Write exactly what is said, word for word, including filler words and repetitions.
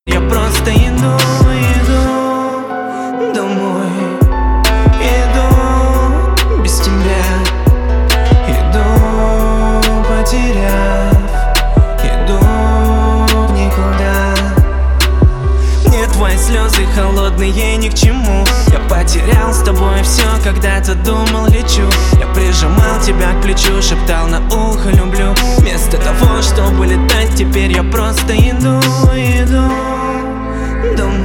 Я просто иду, иду домой. Иду без тебя, иду потеряв, иду в никуда. Мне твои слезы холодные ни к чему. Я потерял с тобой все, когда-то думал лечу. Я прижимал тебя к плечу, шептал на ухо люблю. Вместо того, чтобы летать, теперь я просто иду, иду домой.